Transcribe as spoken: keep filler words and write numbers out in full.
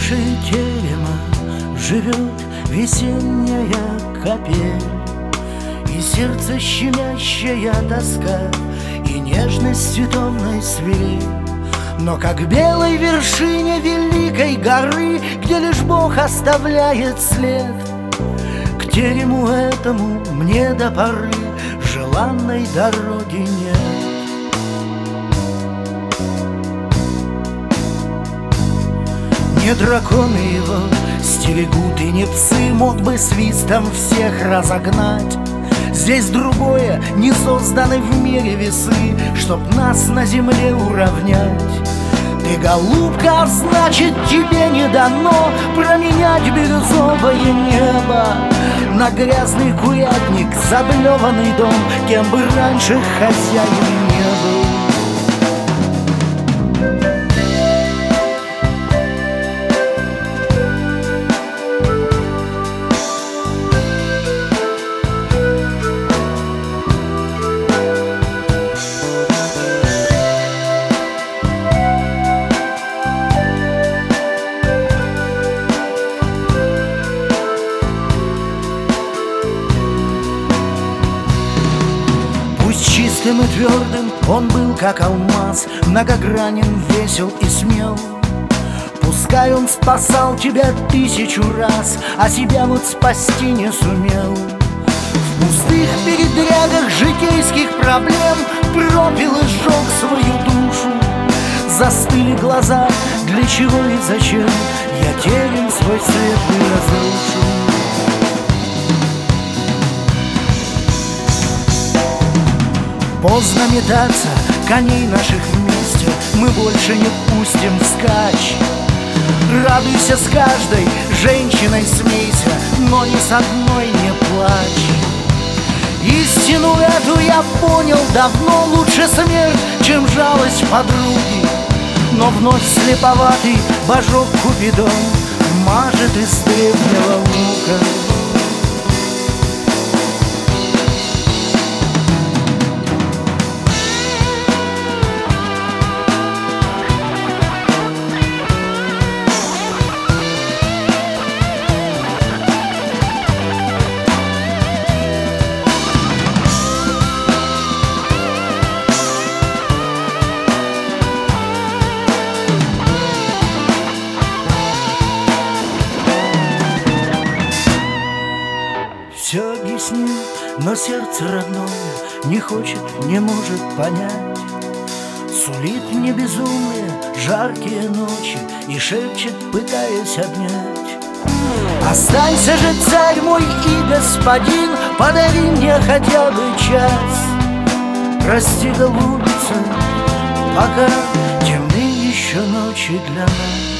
крыши терема живет весенняя капель, и сердце щемящая тоска, и нежность томной свирель. Но как белой вершине великой горы, где лишь Бог оставляет след, к терему этому мне до поры желанной дороги нет. Не драконы его стерегут, и не псы, мог бы свистом всех разогнать. Здесь другое, не созданы в мире весы, чтоб нас на земле уравнять. Ты, голубка, а значит, тебе не дано променять бирюзовое небо на грязный курятник, заблеванный дом, кем бы раньше хозяин не был. Чистым и твердым он был, как алмаз, многогранен, весел и смел. Пускай он спасал тебя тысячу раз, а себя вот спасти не сумел. В пустых передрягах житейских проблем пропил и сжег свою душу. Застыли глаза, для чего и зачем я терем свой светлый разрушу. Поздно метаться, коней наших вместе мы больше не пустим вскачь. Радуйся с каждой женщиной, смейся, но ни с одной не плачь. Истину эту я понял давно: лучше смерть, чем жалость подруги. Но вновь слеповатый божок Купидон мажет из древнего лука. Все объяснил, но сердце родное не хочет, не может понять. Сулит мне безумные жаркие ночи и шепчет, пытаясь обнять. Останься же, царь мой и господин, подари мне хотя бы час. Прости, голубица, пока темны еще ночи для нас.